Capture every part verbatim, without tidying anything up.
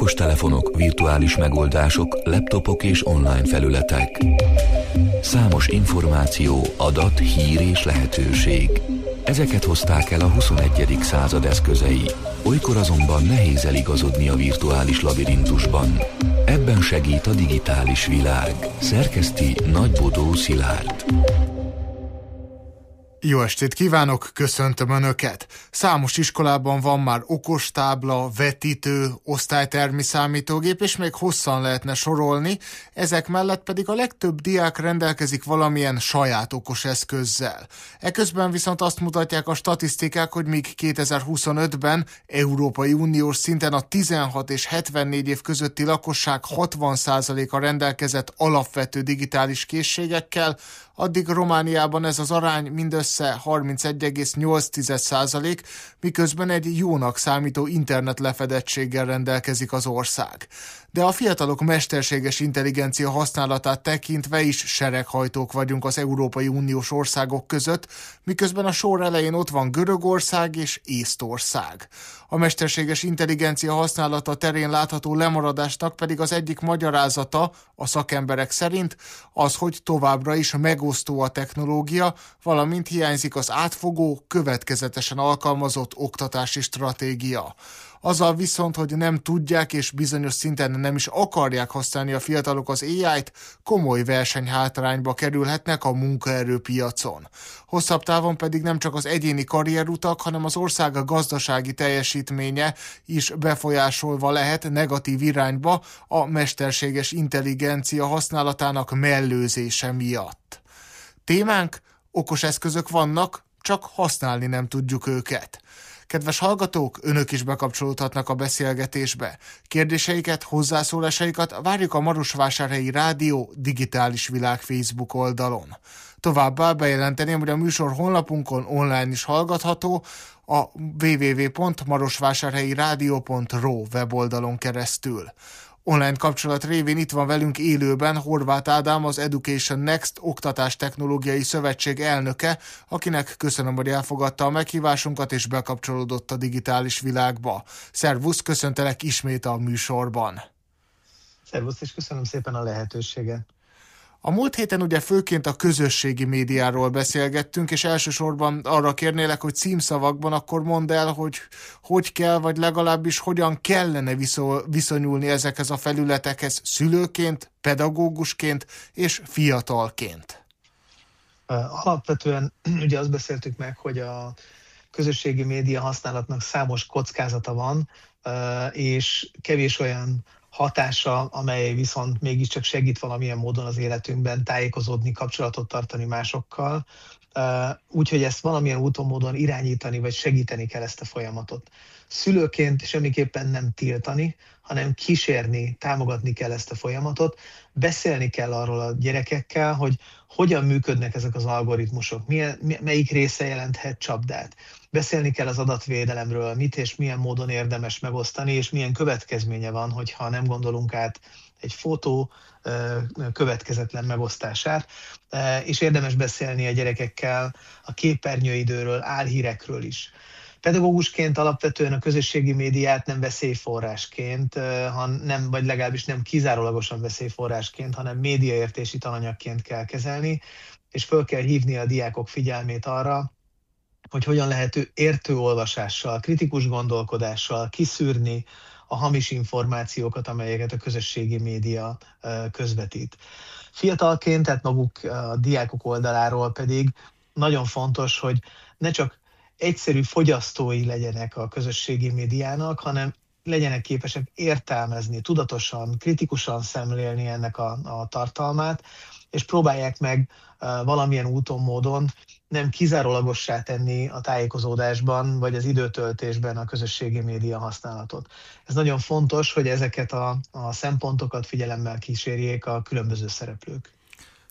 okostelefonok, virtuális megoldások, laptopok és online felületek. Számos információ, adat, hír és lehetőség. Ezeket hozták el a huszonegyedik század eszközei. Olykor azonban nehéz eligazodni a virtuális labirintusban. Ebben segít a digitális világ. Szerkeszti Nagybodó Szilárd. Jó estét kívánok, köszöntöm Önöket! Számos iskolában van már okostábla, vetítő, osztálytermi számítógép, és még hosszan lehetne sorolni, ezek mellett pedig a legtöbb diák rendelkezik valamilyen saját okos eszközzel. Eközben viszont azt mutatják a statisztikák, hogy míg kétezer-huszonötben Európai Uniós szinten a tizenhat és hetvennégy év közötti lakosság hatvan százaléka rendelkezett alapvető digitális készségekkel, addig Romániában ez az arány mindössze harmincegy egész nyolc százalék, miközben egy jónak számító internet lefedettséggel rendelkezik az ország. De a fiatalok mesterséges intelligencia használatát tekintve is sereghajtók vagyunk az Európai Uniós országok között, miközben a sor elején ott van Görögország és Észtország. A mesterséges intelligencia használata terén látható lemaradásnak pedig az egyik magyarázata, a szakemberek szerint, az, hogy továbbra is megosztó a technológia, valamint hiányzik az átfogó, következetesen alkalmazott oktatási stratégia. Azzal viszont, hogy nem tudják és bizonyos szinten nem is akarják használni a fiatalok az á í-t, komoly versenyhátrányba kerülhetnek a munkaerőpiacon. Hosszabb távon pedig nem csak az egyéni karrierutak, hanem az ország gazdasági teljesítménye is befolyásolva lehet negatív irányba a mesterséges intelligencia használatának mellőzése miatt. Témánk: okos eszközök vannak, csak használni nem tudjuk őket. Kedves hallgatók, Önök is bekapcsolódhatnak a beszélgetésbe. Kérdéseiket, hozzászólásaikat várjuk a Marosvásárhelyi Rádió Digitális Világ Facebook oldalon. Továbbá bejelenteném, hogy a műsor honlapunkon online is hallgatható, a double-u double-u double-u pont marosvásárhelyi rádió pont ro weboldalon keresztül. Online kapcsolat révén itt van velünk élőben Horváth Ádám, az Education Next Oktatás Technológiai Szövetség elnöke, akinek köszönöm, hogy elfogadta a meghívásunkat és bekapcsolódott a digitális világba. Szervusz, köszöntelek ismét a műsorban. Szervusz, és köszönöm szépen a lehetőséget. A múlt héten ugye főként a közösségi médiáról beszélgettünk, és elsősorban arra kérnélek, hogy címszavakban akkor mondd el, hogy hogy kell, vagy legalábbis hogyan kellene viszonyulni ezekhez a felületekhez szülőként, pedagógusként és fiatalként. Alapvetően ugye azt beszéltük meg, hogy a közösségi média használatnak számos kockázata van, és kevés olyan hatása, amely viszont mégiscsak segít valamilyen módon az életünkben tájékozódni, kapcsolatot tartani másokkal, úgyhogy ezt valamilyen úton, módon irányítani vagy segíteni kell ezt a folyamatot. Szülőként semmiképpen nem tiltani, hanem kísérni, támogatni kell ezt a folyamatot, beszélni kell arról a gyerekekkel, hogy hogyan működnek ezek az algoritmusok, milyen, melyik része jelenthet csapdát. Beszélni kell az adatvédelemről, mit és milyen módon érdemes megosztani, és milyen következménye van, hogyha nem gondolunk át egy fotó következetlen megosztását, és érdemes beszélni a gyerekekkel a képernyőidőről, álhírekről is. Pedagógusként alapvetően a közösségi médiát nem veszélyforrásként, nem, vagy legalábbis nem kizárólagosan veszélyforrásként, hanem médiaértési tananyagként kell kezelni, és föl kell hívni a diákok figyelmét arra, hogy hogyan lehet értő olvasással, kritikus gondolkodással kiszűrni a hamis információkat, amelyeket a közösségi média közvetít. Fiatalként, tehát maguk a diákok oldaláról pedig nagyon fontos, hogy ne csak egyszerű fogyasztói legyenek a közösségi médiának, hanem legyenek képesek értelmezni, tudatosan, kritikusan szemlélni ennek a, a tartalmát, és próbálják meg uh, valamilyen úton, módon nem kizárólagossá tenni a tájékozódásban, vagy az időtöltésben a közösségi média használatot. Ez nagyon fontos, hogy ezeket a, a szempontokat figyelemmel kísérjék a különböző szereplők.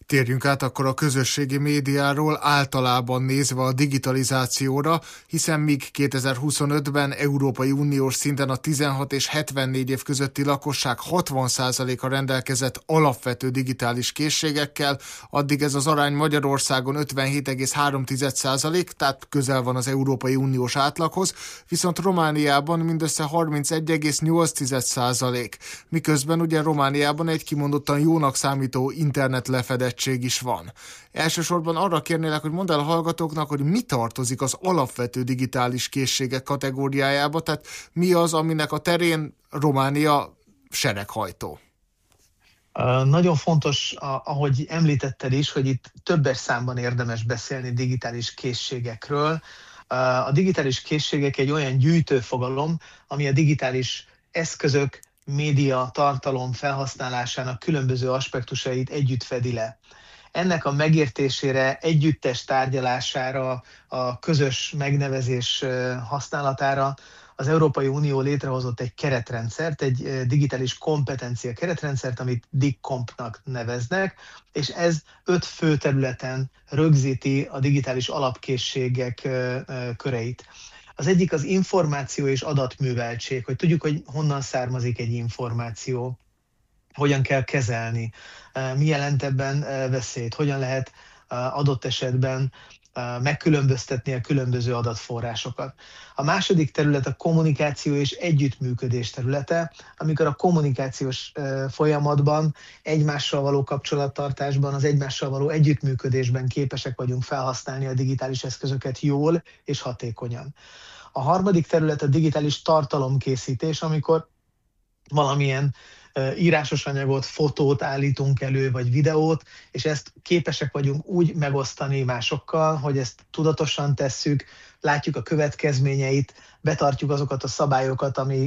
Térjünk át akkor a közösségi médiáról általában nézve a digitalizációra, hiszen míg kétezer-huszonötben Európai Uniós szinten a tizenhat és hetvennégy év közötti lakosság hatvan százaléka rendelkezett alapvető digitális készségekkel, addig ez az arány Magyarországon ötvenhét egész három százalék, tehát közel van az Európai Uniós átlaghoz, viszont Romániában mindössze harmincegy egész nyolc százalék, miközben ugye Romániában egy kimondottan jónak számító internet lefedettség is van. Elsősorban arra kérnélek, hogy mondd el a hallgatóknak, hogy mi tartozik az alapvető digitális készségek kategóriájába, tehát mi az, aminek a terén Románia sereghajtó. Uh, nagyon fontos, ahogy említetted is, hogy itt többes számban érdemes beszélni digitális készségekről. Uh, a digitális készségek egy olyan gyűjtőfogalom, ami a digitális eszközök, média, tartalom felhasználásának különböző aspektusait együtt fedi le. Ennek a megértésére, együttes tárgyalására, a közös megnevezés használatára az Európai Unió létrehozott egy keretrendszert, egy digitális kompetencia keretrendszert, amit DigCompnak neveznek, és ez öt fő területen rögzíti a digitális alapkészségek köreit. Az egyik az információ és adatműveltség, hogy tudjuk, hogy honnan származik egy információ, hogyan kell kezelni, mi jelent ebben veszélyt, hogyan lehet adott esetben megkülönböztetni a különböző adatforrásokat. A második terület a kommunikáció és együttműködés területe, amikor a kommunikációs folyamatban, egymással való kapcsolattartásban, az egymással való együttműködésben képesek vagyunk felhasználni a digitális eszközöket jól és hatékonyan. A harmadik terület a digitális tartalomkészítés, amikor valamilyen írásos anyagot, fotót állítunk elő, vagy videót, és ezt képesek vagyunk úgy megosztani másokkal, hogy ezt tudatosan tesszük, látjuk a következményeit, betartjuk azokat a szabályokat, ami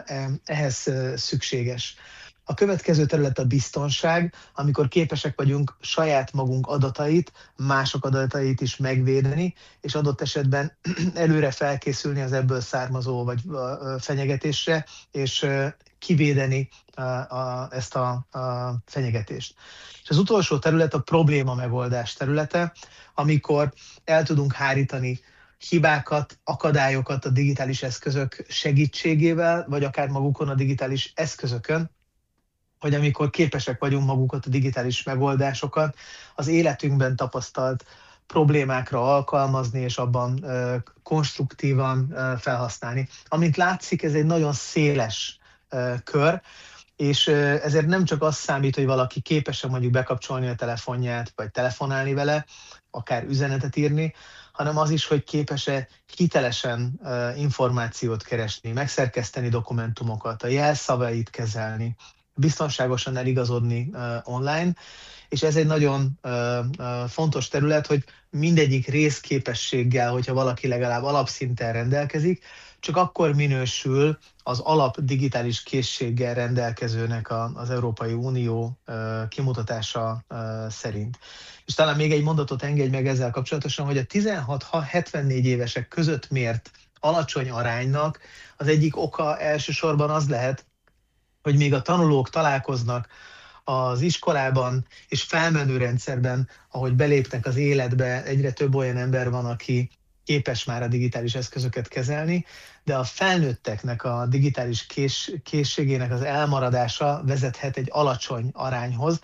ehhez szükséges. A következő terület a biztonság, amikor képesek vagyunk saját magunk adatait, mások adatait is megvédeni, és adott esetben előre felkészülni az ebből származó vagy fenyegetésre, és kivédeni a, a, ezt a, a fenyegetést. És az utolsó terület a probléma megoldás területe, amikor el tudunk hárítani hibákat, akadályokat a digitális eszközök segítségével, vagy akár magukon a digitális eszközökön, hogy amikor képesek vagyunk magukat a digitális megoldásokat az életünkben tapasztalt problémákra alkalmazni, és abban uh, konstruktívan uh, felhasználni. Amint látszik, ez egy nagyon széles uh, kör, és uh, ezért nem csak az számít, hogy valaki képes-e mondjuk bekapcsolni a telefonját, vagy telefonálni vele, akár üzenetet írni, hanem az is, hogy képes-e hitelesen uh, információt keresni, megszerkeszteni dokumentumokat, a jelszavait kezelni, biztonságosan eligazodni uh, online, és ez egy nagyon uh, uh, fontos terület, hogy mindegyik részképességgel, hogyha valaki legalább alapszinten rendelkezik, csak akkor minősül az alap digitális készséggel rendelkezőnek a, az Európai Unió uh, kimutatása uh, szerint. És talán még egy mondatot engedj meg ezzel kapcsolatosan, hogy a tizenhat-hetvennégy évesek között mért alacsony aránynak az egyik oka elsősorban az lehet, hogy még a tanulók találkoznak az iskolában és felmenő rendszerben, ahogy belépnek az életbe, egyre több olyan ember van, aki képes már a digitális eszközöket kezelni, de a felnőtteknek a digitális kés, készségének az elmaradása vezethet egy alacsony arányhoz,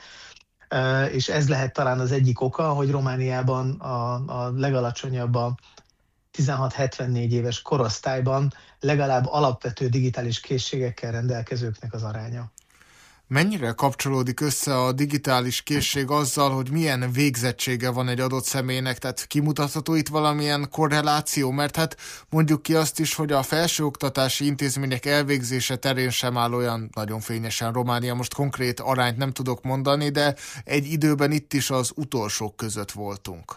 és ez lehet talán az egyik oka, hogy Romániában a, a legalacsonyabb a tizenhat-hetvennégy éves korosztályban legalább alapvető digitális készségekkel rendelkezőknek az aránya. Mennyire kapcsolódik össze a digitális készség azzal, hogy milyen végzettsége van egy adott személynek, tehát kimutatható itt valamilyen korreláció, mert hát mondjuk ki azt is, hogy a felsőoktatási intézmények elvégzése terén sem áll olyan nagyon fényesen Románia, most konkrét arányt nem tudok mondani, de egy időben itt is az utolsók között voltunk.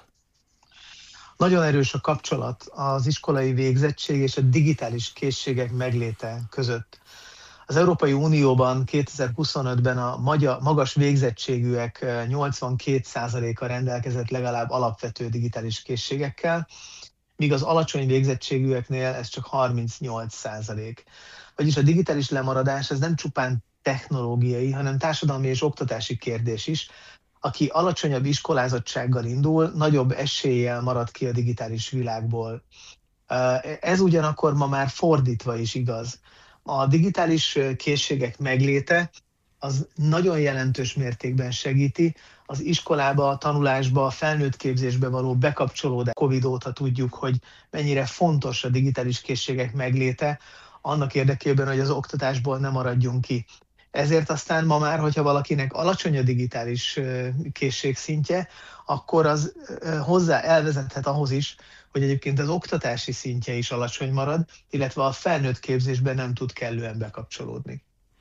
Nagyon erős a kapcsolat az iskolai végzettség és a digitális készségek megléte között. Az Európai Unióban kétezer-huszonötben a magyar, magas végzettségűek nyolcvankét százaléka rendelkezett legalább alapvető digitális készségekkel, míg az alacsony végzettségűeknél ez csak harmincnyolc százalék. Vagyis a digitális lemaradás ez nem csupán technológiai, hanem társadalmi és oktatási kérdés is. aki alacsonyabb iskolázottsággal indul, nagyobb eséllyel marad ki a digitális világból. Ez ugyanakkor ma már fordítva is igaz. A digitális készségek megléte az nagyon jelentős mértékben segíti az iskolába, a tanulásba, a felnőtt képzésbe való bekapcsolódás. Covid óta tudjuk, hogy mennyire fontos a digitális készségek megléte, annak érdekében, hogy az oktatásból ne maradjunk ki. Ezért aztán ma már, hogyha valakinek alacsony a digitális készségszintje, akkor az hozzá elvezethet ahhoz is, hogy egyébként az oktatási szintje is alacsony marad, illetve a felnőtt képzésben nem tud kellően bekapcsolódni.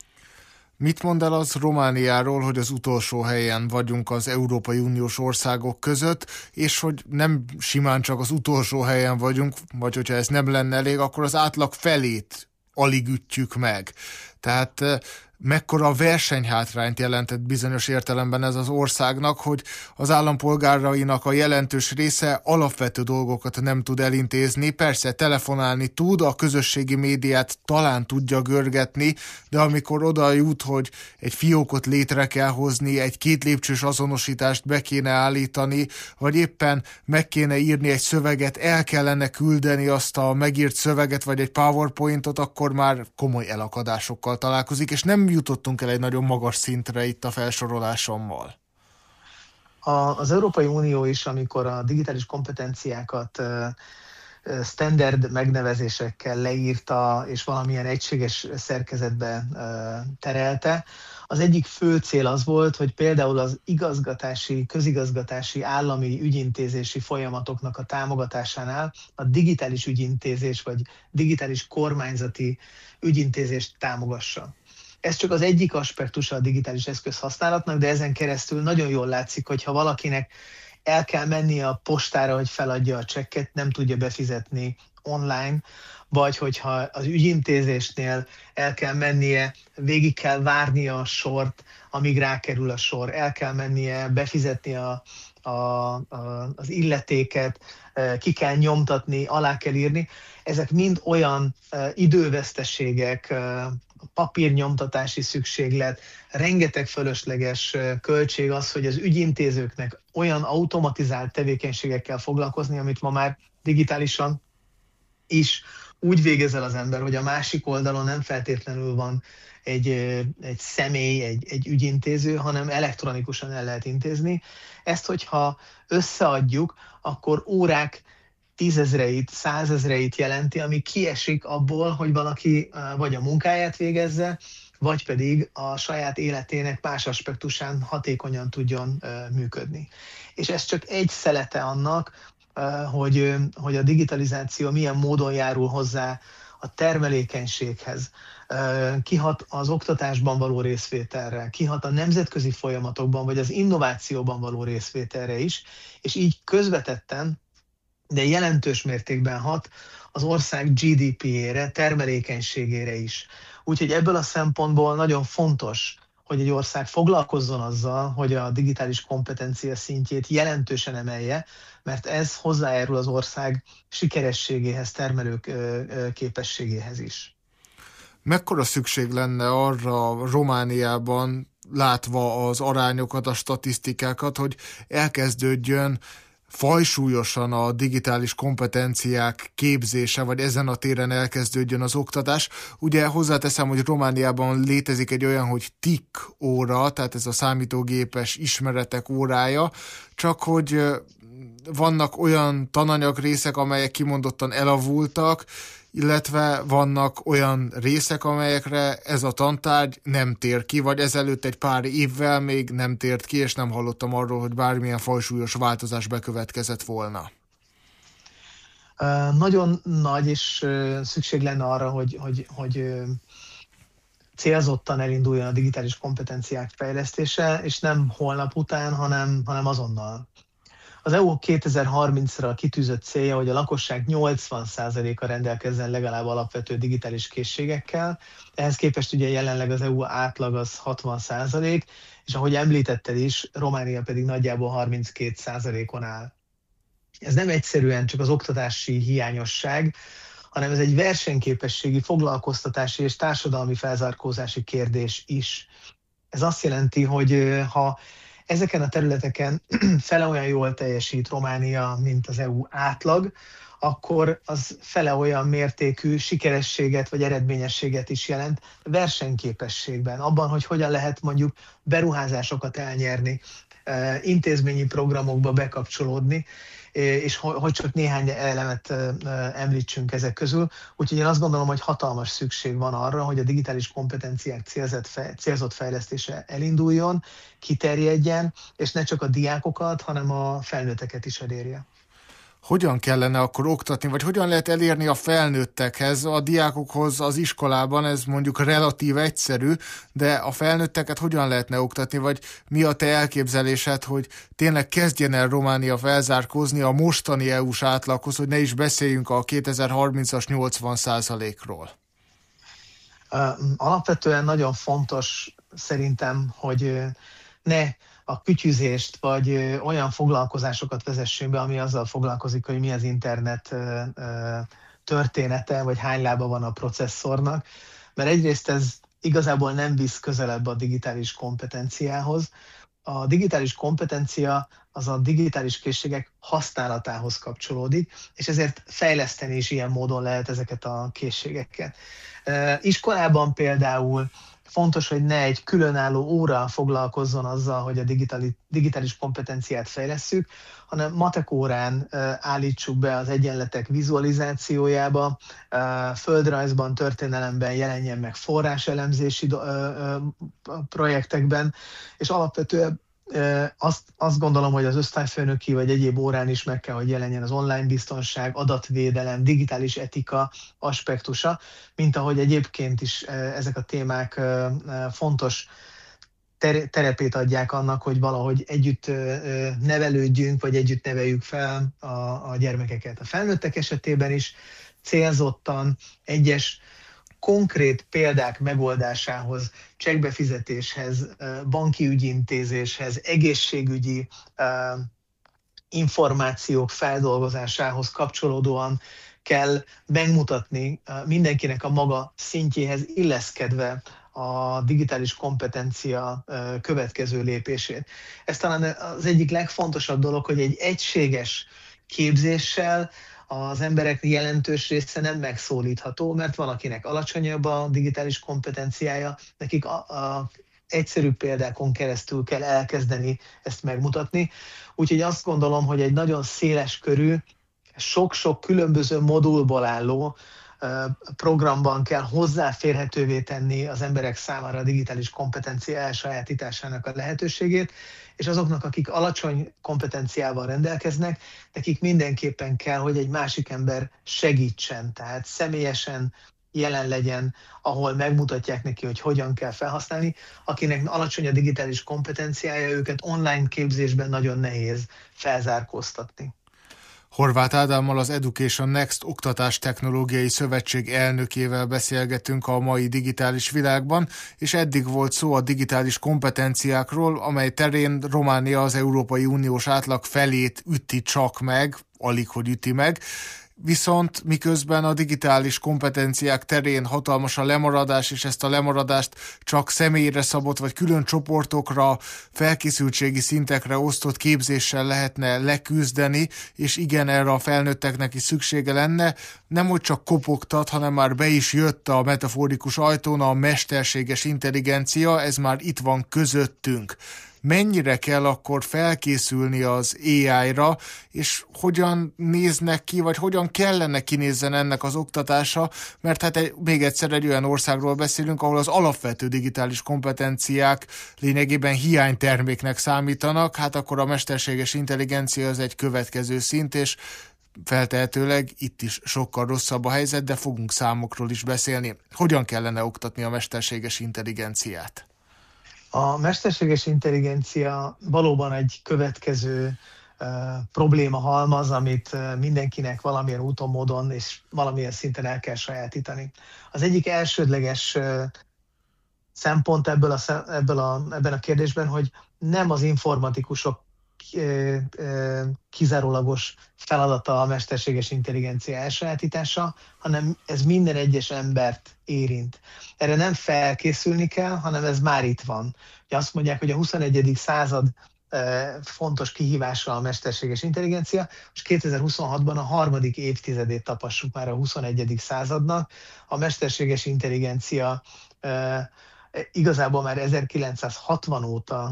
Mit mond el az Romániáról, hogy az utolsó helyen vagyunk az Európai Uniós országok között, és hogy nem simán csak az utolsó helyen vagyunk, vagy hogyha ez nem lenne elég, akkor az átlag felét alig ütjük meg. Tehát mekkora versenyhátrányt jelentett bizonyos értelemben ez az országnak, hogy az állampolgárainak a jelentős része alapvető dolgokat nem tud elintézni. Persze telefonálni tud, a közösségi médiát talán tudja görgetni, de amikor oda jut, hogy egy fiókot létre kell hozni, egy két lépcsős azonosítást be kéne állítani, vagy éppen meg kéne írni egy szöveget, el kellene küldeni azt a megírt szöveget, vagy egy PowerPointot, akkor már komoly elakadásokkal találkozik, és nem jutottunk el egy nagyon magas szintre itt a felsorolásommal. A, az Európai Unió is, amikor a digitális kompetenciákat uh, standard megnevezésekkel leírta, és valamilyen egységes szerkezetbe uh, terelte, az egyik fő cél az volt, hogy például az igazgatási, közigazgatási, állami ügyintézési folyamatoknak a támogatásánál a digitális ügyintézés, vagy digitális kormányzati ügyintézést támogassa. Ez csak az egyik aspektusa a digitális eszköz használatnak, de ezen keresztül nagyon jól látszik, hogy ha valakinek el kell mennie a postára, hogy feladja a csekket, nem tudja befizetni online, vagy hogyha az ügyintézésnél el kell mennie, végig kell várnia a sort, amíg rákerül a sor, el kell mennie, befizetni a, a, a, az illetéket, ki kell nyomtatni, alá kell írni. Ezek mind olyan időveszteségek, papírnyomtatási szükséglet, rengeteg fölösleges költség az, hogy az ügyintézőknek olyan automatizált tevékenységekkel foglalkozni, amit ma már digitálisan is úgy végez el az ember, hogy a másik oldalon nem feltétlenül van egy, egy személy, egy, egy ügyintéző, hanem elektronikusan el lehet intézni. Ezt, hogyha összeadjuk, akkor órák tízezreit, százezreit jelenti, ami kiesik abból, hogy valaki vagy a munkáját végezze, vagy pedig a saját életének más aspektusán hatékonyan tudjon működni. És ez csak egy szelete annak, hogy, hogy a digitalizáció milyen módon járul hozzá a termelékenységhez, kihat az oktatásban való részvételre, kihat a nemzetközi folyamatokban, vagy az innovációban való részvételre is, és így közvetetten, de jelentős mértékben hat az ország gé dé pé-ére, termelékenységére is. Úgyhogy ebből a szempontból nagyon fontos, hogy egy ország foglalkozzon azzal, hogy a digitális kompetencia szintjét jelentősen emelje, mert ez hozzájárul az ország sikerességéhez, termelő képességéhez is. Mekkora szükség lenne arra Romániában, látva az arányokat, a statisztikákat, hogy elkezdődjön fajsúlyosan a digitális kompetenciák képzése, vagy ezen a téren elkezdődjön az oktatás. Ugye hozzáteszem, hogy Romániában létezik egy olyan, hogy tik óra, tehát ez a számítógépes ismeretek órája, csak hogy vannak olyan tananyagrészek, amelyek kimondottan elavultak, illetve vannak olyan részek, amelyekre ez a tantárgy nem tér ki, vagy ezelőtt egy pár évvel még nem tért ki, és nem hallottam arról, hogy bármilyen fajsúlyos változás bekövetkezett volna. Uh, nagyon nagy, és uh, szükség lenne arra, hogy, hogy, hogy uh, célzottan elinduljon a digitális kompetenciák fejlesztése, és nem holnap után, hanem, hanem azonnal. Az é u kétezer-harmincra kitűzött célja, hogy a lakosság nyolcvan százaléka rendelkezzen legalább alapvető digitális készségekkel. Ehhez képest ugye jelenleg az é u átlag az hatvan százalék, és ahogy említetted is, Románia pedig nagyjából harminckét százalékon áll. Ez nem egyszerűen csak az oktatási hiányosság, hanem ez egy versenyképességi, foglalkoztatási és társadalmi felzárkózási kérdés is. Ez azt jelenti, hogy ha ezeken a területeken fele olyan jól teljesít Románia, mint az é u átlag, akkor az fele olyan mértékű sikerességet vagy eredményességet is jelent versenyképességben, abban, hogy hogyan lehet mondjuk beruházásokat elnyerni, intézményi programokba bekapcsolódni, és hogy csak néhány elemet említsünk ezek közül. Úgyhogy én azt gondolom, hogy hatalmas szükség van arra, hogy a digitális kompetenciák célzott fejlesztése elinduljon, kiterjedjen, és ne csak a diákokat, hanem a felnőtteket is elérje. Hogyan kellene akkor oktatni, vagy hogyan lehet elérni a felnőttekhez, a diákokhoz az iskolában, ez mondjuk relatív egyszerű, de a felnőtteket hogyan lehetne oktatni, vagy mi a te elképzelésed, hogy tényleg kezdjen el Románia felzárkózni a mostani é u-s átlaghoz, hogy ne is beszéljünk a kétezer-harmincas nyolcvan százalékról? Alapvetően nagyon fontos szerintem, hogy ne a kütyüzést, vagy olyan foglalkozásokat vezessünk be, ami azzal foglalkozik, hogy mi az internet története, vagy hány lába van a processzornak, mert egyrészt ez igazából nem visz közelebb a digitális kompetenciához. A digitális kompetencia az a digitális készségek használatához kapcsolódik, és ezért fejleszteni is ilyen módon lehet ezeket a készségeket. Iskolában például fontos, hogy ne egy különálló óra foglalkozzon azzal, hogy a digitális, digitális kompetenciát fejlesszük, hanem matek órán állítsuk be az egyenletek vizualizációjába, földrajzban, történelemben jelenjen meg forráselemzési projektekben, és alapvetően Azt, azt gondolom, hogy az osztályfőnöki vagy egyéb órán is meg kell, hogy jelenjen az online biztonság, adatvédelem, digitális etika aspektusa, mint ahogy egyébként is ezek a témák fontos terepét adják annak, hogy valahogy együtt nevelődjünk, vagy együtt neveljük fel a, a gyermekeket. A felnőttek esetében is célzottan egyes konkrét példák megoldásához, csekkbefizetéshez, banki ügyintézéshez, egészségügyi információk feldolgozásához kapcsolódóan kell megmutatni mindenkinek a maga szintjéhez illeszkedve a digitális kompetencia következő lépését. Ez talán az egyik legfontosabb dolog, hogy egy egységes képzéssel az emberek jelentős része nem megszólítható, mert van, akinek alacsonyabb a digitális kompetenciája, nekik a, a egyszerű példákon keresztül kell elkezdeni ezt megmutatni. Úgyhogy azt gondolom, hogy egy nagyon széles körű, sok-sok különböző modulból álló programban kell hozzáférhetővé tenni az emberek számára a digitális kompetencia elsajátításának a lehetőségét, és azoknak, akik alacsony kompetenciával rendelkeznek, nekik mindenképpen kell, hogy egy másik ember segítsen, tehát személyesen jelen legyen, ahol megmutatják neki, hogy hogyan kell felhasználni. Akinek alacsony a digitális kompetenciája, őket online képzésben nagyon nehéz felzárkóztatni. Horváth Ádámmal, az Education Next Oktatás Technológiai Szövetség elnökével beszélgetünk a mai digitális világban, és eddig volt szó a digitális kompetenciákról, amely terén Románia az Európai Uniós átlag felét üti csak meg, alig hogy üti meg. Viszont miközben a digitális kompetenciák terén hatalmas a lemaradás, és ezt a lemaradást csak személyre szabott, vagy külön csoportokra, felkészültségi szintekre osztott képzéssel lehetne leküzdeni, és igen, erre a felnőtteknek is szüksége lenne. Nem hogy csak kopogtat, hanem már be is jött a metaforikus ajtón a mesterséges intelligencia, ez már itt van közöttünk. Mennyire kell akkor felkészülni az á í-ra, és hogyan néznek ki, vagy hogyan kellene kinézzen ennek az oktatása, mert hát egy, még egyszer egy olyan országról beszélünk, ahol az alapvető digitális kompetenciák lényegében hiányterméknek számítanak, hát akkor a mesterséges intelligencia az egy következő szint, és feltehetőleg itt is sokkal rosszabb a helyzet, de fogunk számokról is beszélni. Hogyan kellene oktatni a mesterséges intelligenciát? A mesterséges intelligencia valóban egy következő uh, probléma halmaz, amit uh, mindenkinek valamilyen úton, módon és valamilyen szinten el kell sajátítani. Az egyik elsődleges uh, szempont ebből a, ebből a, ebben a kérdésben, hogy nem az informatikusok uh, uh, kizárólagos feladata a mesterséges intelligencia elsajátítása, hanem ez minden egyes embert érint. Erre nem felkészülni kell, hanem ez már itt van. Ugye azt mondják, hogy a huszonegyedik század fontos kihívása a mesterséges intelligencia. Most kétezer-huszonhatban a harmadik évtizedét tapassuk már a huszonegyedik századnak. A mesterséges intelligencia igazából már ezerkilencszázhatvan óta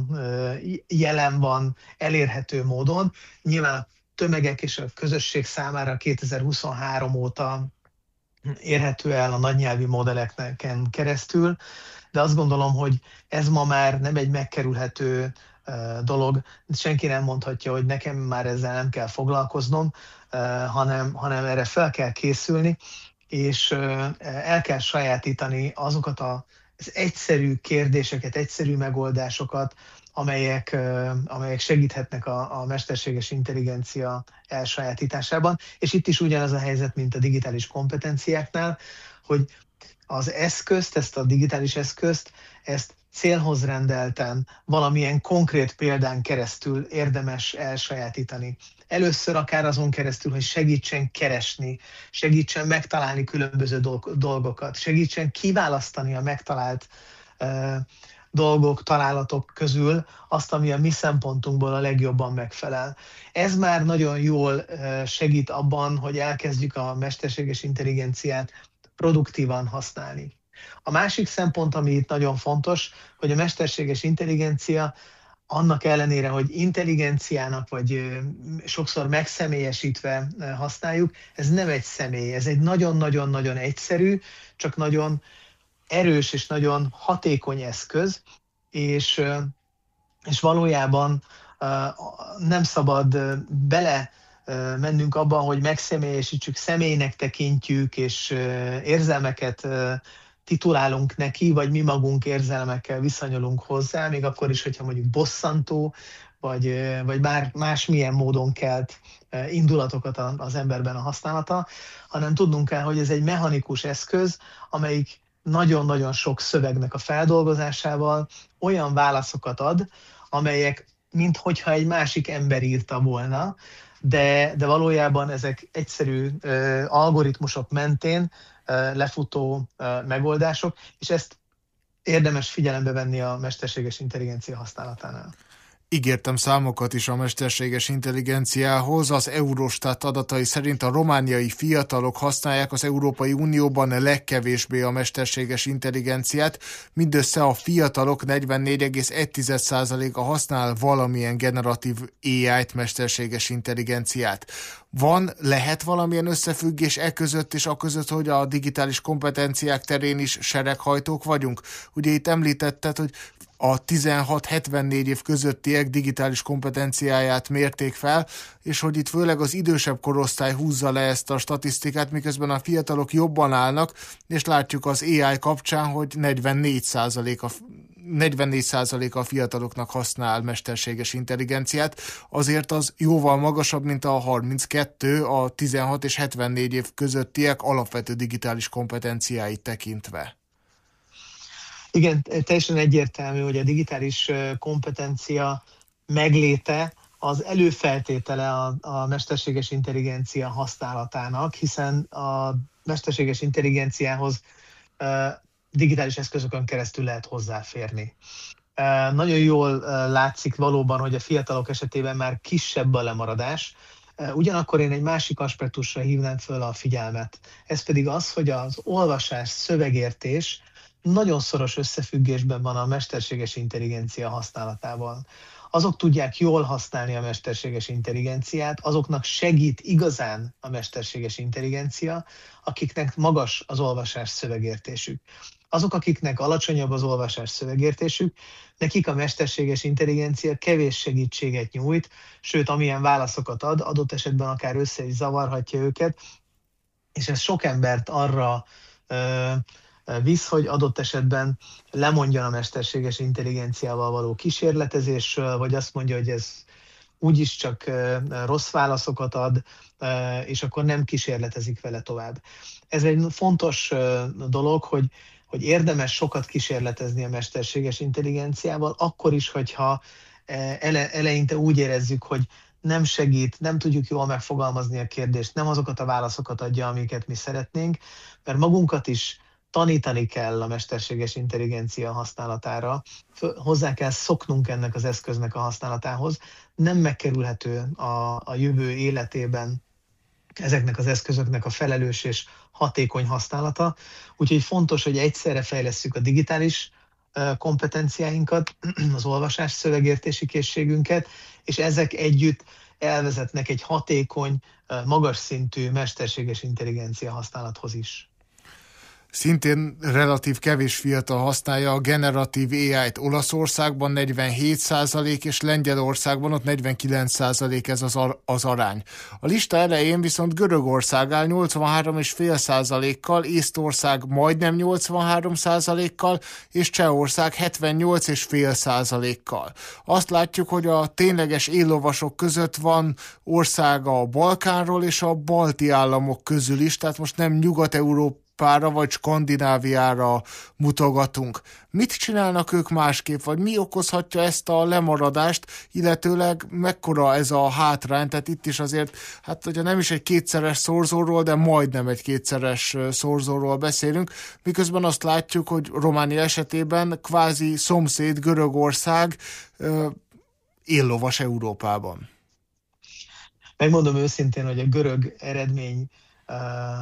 jelen van elérhető módon. Nyilván a tömegek és a közösség számára kétezer-huszonhárom óta érhető el a nagynyelvi modelleken keresztül, de azt gondolom, hogy ez ma már nem egy megkerülhető dolog. Senki nem mondhatja, hogy nekem már ezzel nem kell foglalkoznom, hanem, hanem erre fel kell készülni, és el kell sajátítani azokat az egyszerű kérdéseket, egyszerű megoldásokat, amelyek, amelyek segíthetnek a, a mesterséges intelligencia elsajátításában. És itt is ugyanaz a helyzet, mint a digitális kompetenciáknál, hogy az eszközt, ezt a digitális eszközt, ezt célhoz rendelten, valamilyen konkrét példán keresztül érdemes elsajátítani. Először akár azon keresztül, hogy segítsen keresni, segítsen megtalálni különböző dolgokat, segítsen kiválasztani a megtalált uh, dolgok, találatok közül azt, ami a mi szempontunkból a legjobban megfelel. Ez már nagyon jól uh, segít abban, hogy elkezdjük a mesterséges intelligenciát produktívan használni. A másik szempont, ami itt nagyon fontos, hogy a mesterséges intelligencia annak ellenére, hogy intelligenciának, vagy sokszor megszemélyesítve használjuk, ez nem egy személy, ez egy nagyon-nagyon-nagyon egyszerű, csak nagyon erős és nagyon hatékony eszköz, és, és valójában nem szabad bele mennünk abban, hogy megszemélyesítsük, személynek tekintjük, és érzelmeket titulálunk neki, vagy mi magunk érzelmekkel viszonyulunk hozzá, még akkor is, hogyha mondjuk bosszantó, vagy, vagy bár másmilyen módon kelt indulatokat az emberben a használata, hanem tudnunk kell, hogy ez egy mechanikus eszköz, amelyik nagyon-nagyon sok szövegnek a feldolgozásával olyan válaszokat ad, amelyek minthogyha egy másik ember írta volna, de, de valójában ezek egyszerű uh, algoritmusok mentén uh, lefutó uh, megoldások, és ezt érdemes figyelembe venni a mesterséges intelligencia használatánál. Ígértem számokat is a mesterséges intelligenciához. Az Eurostat adatai szerint a romániai fiatalok használják az Európai Unióban legkevésbé a mesterséges intelligenciát. Mindössze a fiatalok negyvennégy egész egy százaléka használ valamilyen generatív á í-t, mesterséges intelligenciát. Van, lehet valamilyen összefüggés e között és a között, hogy a digitális kompetenciák terén is sereghajtók vagyunk? Ugye itt említetted, hogy a tizenhat-hetvennégy év közöttiek digitális kompetenciáját mérték fel, és hogy itt főleg az idősebb korosztály húzza le ezt a statisztikát, miközben a fiatalok jobban állnak, és látjuk az á í kapcsán, hogy negyvennégy százalék a negyvennégy százaléka a fiataloknak használ mesterséges intelligenciát, azért az jóval magasabb, mint a harminckettő a tizenhat és hetvennégy év közöttiek alapvető digitális kompetenciáit tekintve. Igen, teljesen egyértelmű, hogy a digitális kompetencia megléte az előfeltétele a, a mesterséges intelligencia használatának, hiszen a mesterséges intelligenciához uh, digitális eszközökön keresztül lehet hozzáférni. Uh, nagyon jól uh, látszik valóban, hogy a fiatalok esetében már kisebb a lemaradás, uh, ugyanakkor én egy másik aspektusra hívnám föl a figyelmet. Ez pedig az, hogy az olvasás, szövegértés nagyon szoros összefüggésben van a mesterséges intelligencia használatával. Azok tudják jól használni a mesterséges intelligenciát, azoknak segít igazán a mesterséges intelligencia, akiknek magas az olvasás szövegértésük. Azok, akiknek alacsonyabb az olvasás szövegértésük, nekik a mesterséges intelligencia kevés segítséget nyújt, sőt, amilyen válaszokat ad, adott esetben akár össze is zavarhatja őket, és ez sok embert arra ö, visz, hogy adott esetben lemondjon a mesterséges intelligenciával való kísérletezésről, vagy azt mondja, hogy ez úgyis csak rossz válaszokat ad, és akkor nem kísérletezik vele tovább. Ez egy fontos dolog, hogy, hogy érdemes sokat kísérletezni a mesterséges intelligenciával, akkor is, hogyha ele, eleinte úgy érezzük, hogy nem segít, nem tudjuk jól megfogalmazni a kérdést, nem azokat a válaszokat adja, amiket mi szeretnénk, mert magunkat is tanítani kell a mesterséges intelligencia használatára, hozzá kell szoknunk ennek az eszköznek a használatához. Nem megkerülhető a, a jövő életében ezeknek az eszközöknek a felelős és hatékony használata. Úgyhogy fontos, hogy egyszerre fejlesszük a digitális kompetenciáinkat, az olvasás szövegértési készségünket, és ezek együtt elvezetnek egy hatékony, magas szintű mesterséges intelligencia használathoz is. Szintén relatív kevés fiatal használja a generatív á í-t. Olaszországban negyvenhét százalék, és Lengyelországban ott negyvenkilenc százalék ez az, ar- az arány. A lista elején viszont Görögország áll nyolcvanhárom egész öt százalékkal, Észtország majdnem nyolcvanhárom százalékkal, és Csehország hetvennyolc egész öt százalékkal. Azt látjuk, hogy a tényleges éllovasok között van országa a Balkánról és a balti államok közül is, tehát most nem Nyugat-Európa vagy Skandináviára mutogatunk. Mit csinálnak ők másképp, vagy mi okozhatja ezt a lemaradást, illetőleg mekkora ez a hátrány? Tehát itt is azért, hát ugye nem is egy kétszeres szorzóról, de majdnem egy kétszeres szorzóról beszélünk, miközben azt látjuk, hogy Románia esetében kvázi szomszéd Görögország éllovas Európában. Megmondom őszintén, hogy a görög eredmény uh...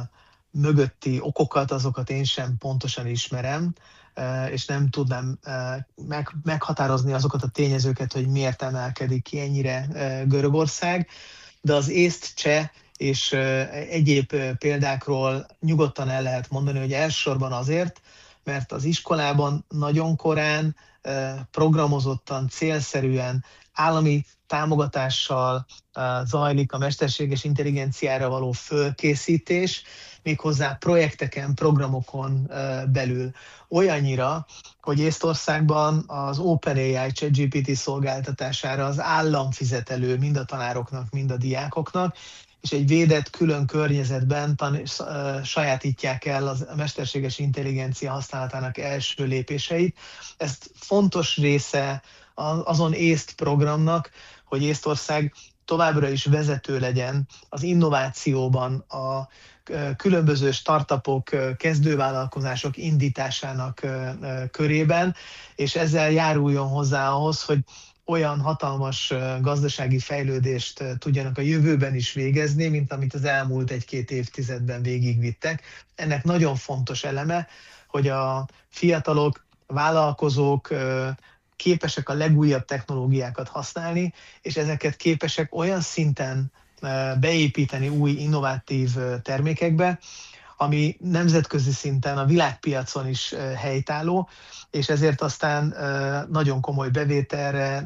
mögötti okokat, azokat én sem pontosan ismerem, és nem tudnám meg, meghatározni azokat a tényezőket, hogy miért emelkedik ki ennyire Görögország, de az észt, cseh és egyéb példákról nyugodtan el lehet mondani, hogy elsősorban azért, mert az iskolában nagyon korán, programozottan, célszerűen, állami támogatással zajlik a mesterséges intelligenciára való fölkészítés, méghozzá projekteken, programokon belül. Olyannyira, hogy Észtországban az OpenAI ChatGPT szolgáltatására az állam fizet elő mind a tanároknak, mind a diákoknak, és egy védett külön környezetben tan- sajátítják el az, a mesterséges intelligencia használatának első lépéseit. Ez fontos része azon észt programnak, hogy Észtország továbbra is vezető legyen az innovációban, a különböző startupok, kezdővállalkozások indításának körében, és ezzel járuljon hozzá ahhoz, hogy olyan hatalmas gazdasági fejlődést tudjanak a jövőben is végezni, mint amit az elmúlt egy-két évtizedben végigvittek. Ennek nagyon fontos eleme, hogy a fiatalok, a vállalkozók képesek a legújabb technológiákat használni, és ezeket képesek olyan szinten beépíteni új innovatív termékekbe, ami nemzetközi szinten a világpiacon is helytálló, és ezért aztán nagyon komoly bevételre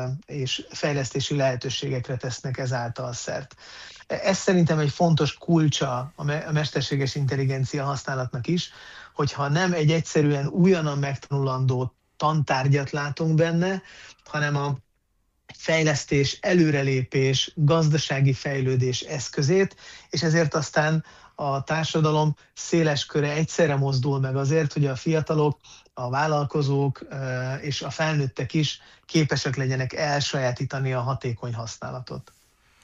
és fejlesztési lehetőségekre tesznek ezáltal szert. Ez szerintem egy fontos kulcsa a mesterséges intelligencia használatnak is, hogyha nem egy egyszerűen újonnan megtanulandó tantárgyat látunk benne, hanem a fejlesztés, előrelépés, gazdasági fejlődés eszközét, és ezért aztán a társadalom széles köre egyszerre mozdul meg azért, hogy a fiatalok, a vállalkozók és a felnőttek is képesek legyenek elsajátítani a hatékony használatot.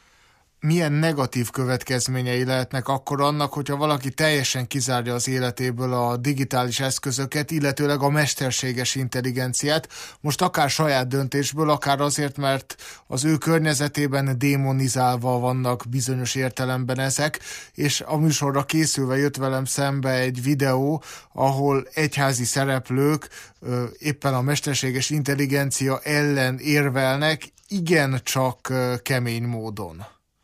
Milyen negatív következményei lehetnek akkor annak, hogyha valaki teljesen kizárja az életéből a digitális eszközöket, illetőleg a mesterséges intelligenciát, most akár saját döntésből, akár azért, mert az ő környezetében démonizálva vannak bizonyos értelemben ezek, és a műsorra készülve jött velem szembe egy videó, ahol egyházi szereplők éppen a mesterséges intelligencia ellen érvelnek, igencsak kemény módon.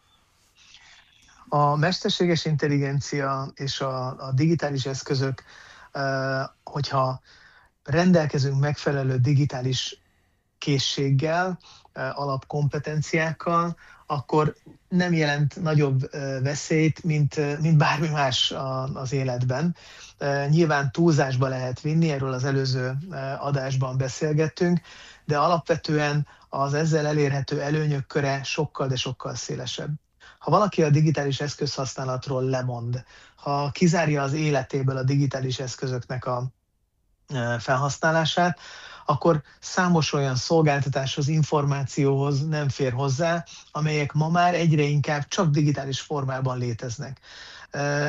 A mesterséges intelligencia és a, a digitális eszközök, hogyha rendelkezünk megfelelő digitális készséggel, alapkompetenciákkal, akkor nem jelent nagyobb veszélyt, mint, mint bármi más az életben. Nyilván túlzásba lehet vinni, erről az előző adásban beszélgettünk, de alapvetően az ezzel elérhető előnyök köre sokkal, de sokkal szélesebb. Ha valaki a digitális eszközhasználatról lemond, ha kizárja az életéből a digitális eszközöknek a felhasználását, akkor számos olyan szolgáltatáshoz, információhoz nem fér hozzá, amelyek ma már egyre inkább csak digitális formában léteznek.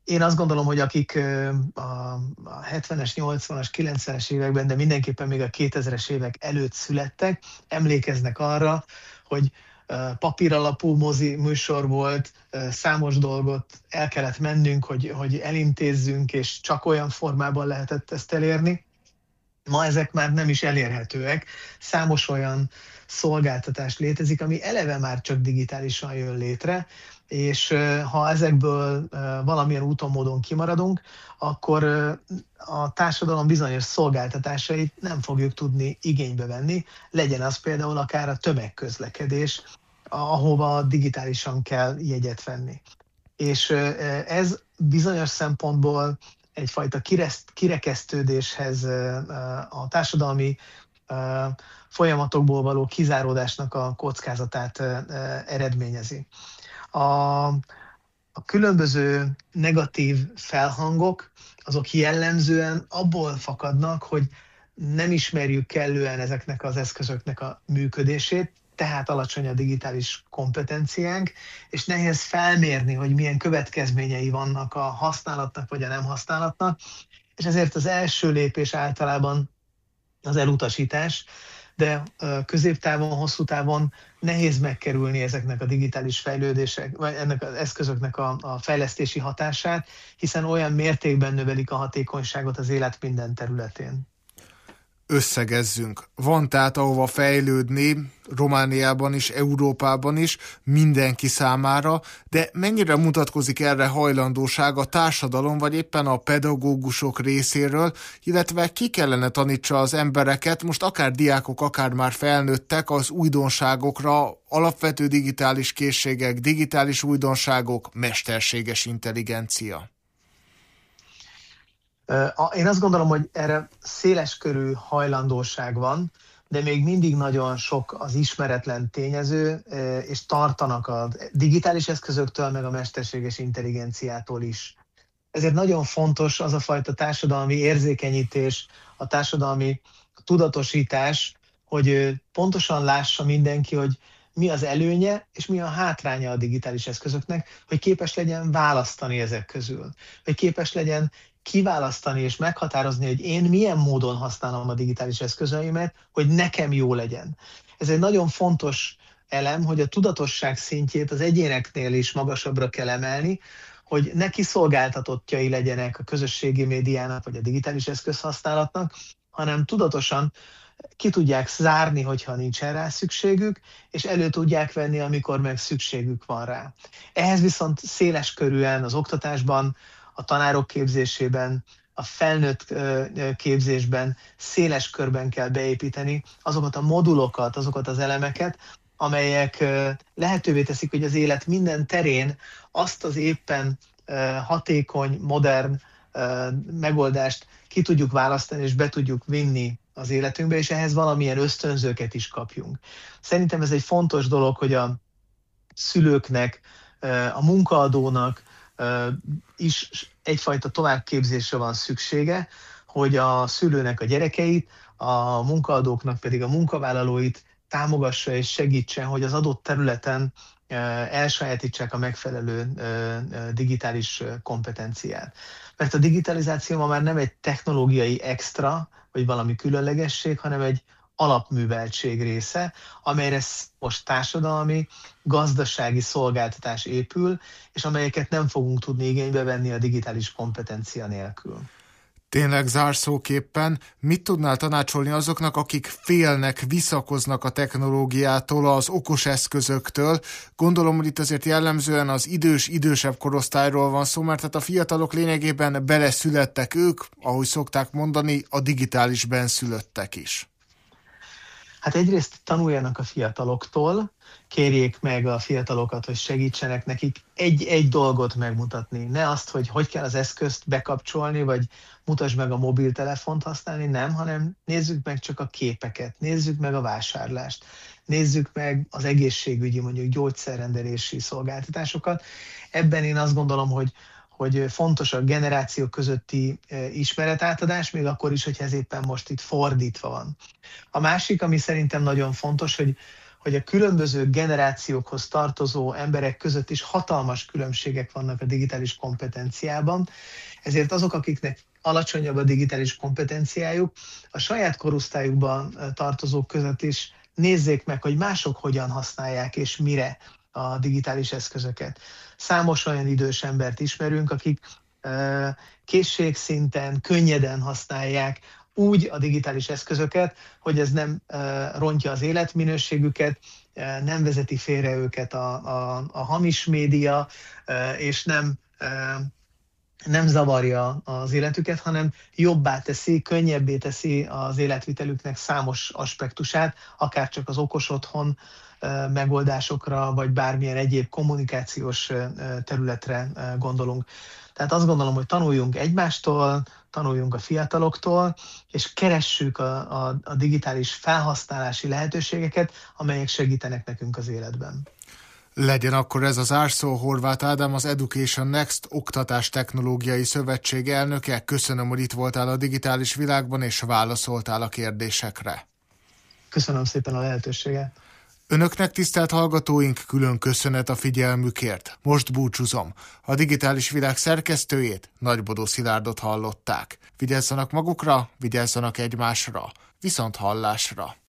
Én azt gondolom, hogy akik a hetvenes, nyolcvanas, kilencvenes években, de mindenképpen még a kétezres évek előtt születtek, emlékeznek arra, hogy papíralapú mozi műsor volt, számos dolgot el kellett mennünk, hogy, hogy elintézzünk, és csak olyan formában lehetett ezt elérni. Ma ezek már nem is elérhetőek. Számos olyan szolgáltatás létezik, ami eleve már csak digitálisan jön létre, és ha ezekből valamilyen úton, módon kimaradunk, akkor a társadalom bizonyos szolgáltatásait nem fogjuk tudni igénybe venni, legyen az például akár a tömegközlekedés, ahova digitálisan kell jegyet venni. És ez bizonyos szempontból egyfajta kirekesztődéshez, a társadalmi folyamatokból való kizáródásnak a kockázatát eredményezi. A, a különböző negatív felhangok, azok jellemzően abból fakadnak, hogy nem ismerjük kellően ezeknek az eszközöknek a működését, tehát alacsony a digitális kompetenciánk, és nehéz felmérni, hogy milyen következményei vannak a használatnak vagy a nem használatnak, és ezért az első lépés általában az elutasítás, de középtávon, hosszú távon nehéz megkerülni ezeknek a digitális fejlődések, vagy ennek az eszközöknek a, a fejlesztési hatását, hiszen olyan mértékben növelik a hatékonyságot az élet minden területén. Összegezzünk. Van tehát ahova fejlődni, Romániában is, Európában is, mindenki számára, de mennyire mutatkozik erre hajlandóság a társadalom, vagy éppen a pedagógusok részéről, illetve ki kellene tanítsa az embereket, most akár diákok, akár már felnőttek, az újdonságokra, alapvető digitális készségek, digitális újdonságok, mesterséges intelligencia? Én azt gondolom, hogy erre széleskörű hajlandóság van, de még mindig nagyon sok az ismeretlen tényező, és tartanak a digitális eszközöktől, meg a mesterséges intelligenciától is. Ezért nagyon fontos az a fajta társadalmi érzékenyítés, a társadalmi tudatosítás, hogy pontosan lássa mindenki, hogy mi az előnye és mi a hátránya a digitális eszközöknek, hogy képes legyen választani ezek közül, hogy képes legyen kiválasztani és meghatározni, hogy én milyen módon használom a digitális eszközeimet, hogy nekem jó legyen. Ez egy nagyon fontos elem, hogy a tudatosság szintjét az egyéneknél is magasabbra kell emelni, hogy ne kiszolgáltatottjai legyenek a közösségi médiának vagy a digitális eszközhasználatnak, hanem tudatosan ki tudják zárni, hogyha nincsen rá szükségük, és elő tudják venni, amikor meg szükségük van rá. Ehhez viszont széles körűen az oktatásban, a tanárok képzésében, a felnőtt képzésben széles körben kell beépíteni azokat a modulokat, azokat az elemeket, amelyek lehetővé teszik, hogy az élet minden terén azt az éppen hatékony, modern megoldást ki tudjuk választani, és be tudjuk vinni az életünkbe, és ehhez valamilyen ösztönzőket is kapjunk. Szerintem ez egy fontos dolog, hogy a szülőknek, a munkaadónak is egyfajta továbbképzésre van szüksége, hogy a szülőnek a gyerekeit, a munkaadóknak pedig a munkavállalóit támogassa és segítsen, hogy az adott területen elsajátítsák a megfelelő digitális kompetenciát. Mert a digitalizáció ma már nem egy technológiai extra, vagy valami különlegesség, hanem egy alapműveltség része, amelyre most társadalmi, gazdasági szolgáltatás épül, és amelyeket nem fogunk tudni igénybe venni a digitális kompetencia nélkül. Tényleg zárszóképpen mit tudnál tanácsolni azoknak, akik félnek, visszakoznak a technológiától, az okos eszközöktől? Gondolom, hogy itt azért jellemzően az idős, idősebb korosztályról van szó, mert hát a fiatalok lényegében beleszülettek ők, ahogy szokták mondani, a digitális benszülöttek is. Hát egyrészt tanuljanak a fiataloktól, kérjék meg a fiatalokat, hogy segítsenek nekik egy-egy dolgot megmutatni. Ne azt, hogy hogy kell az eszközt bekapcsolni, vagy mutasd meg a mobiltelefont használni, nem, hanem nézzük meg csak a képeket, nézzük meg a vásárlást, nézzük meg az egészségügyi, mondjuk gyógyszerrendelési szolgáltatásokat. Ebben én azt gondolom, hogy hogy fontos a generációk közötti ismeretátadás, még akkor is, hogyha ez éppen most itt fordítva van. A másik, ami szerintem nagyon fontos, hogy, hogy a különböző generációkhoz tartozó emberek között is hatalmas különbségek vannak a digitális kompetenciában, ezért azok, akiknek alacsonyabb a digitális kompetenciájuk, a saját korosztályukban tartozók között is nézzék meg, hogy mások hogyan használják és mire a digitális eszközöket. Számos olyan idős embert ismerünk, akik készségszinten, könnyeden használják úgy a digitális eszközöket, hogy ez nem rontja az életminőségüket, nem vezeti félre őket a, a, a hamis média, és nem, nem zavarja az életüket, hanem jobbá teszi, könnyebbé teszi az életvitelüknek számos aspektusát, akár csak az okos otthon megoldásokra, vagy bármilyen egyéb kommunikációs területre gondolunk. Tehát azt gondolom, hogy tanuljunk egymástól, tanuljunk a fiataloktól, és keressük a, a, a digitális felhasználási lehetőségeket, amelyek segítenek nekünk az életben. Legyen akkor ez az árszó. Horváth Ádám, az Education Next Oktatás Technológiai Szövetség elnöke. Köszönöm, hogy itt voltál a digitális világban, és válaszoltál a kérdésekre. Köszönöm szépen a lehetőséget. Önöknek, tisztelt hallgatóink, külön köszönet a figyelmükért. Most búcsúzom. A digitális világ szerkesztőjét, Nagybodó Szilárdot hallották. Vigyázzanak magukra, vigyázzanak egymásra. Viszont hallásra.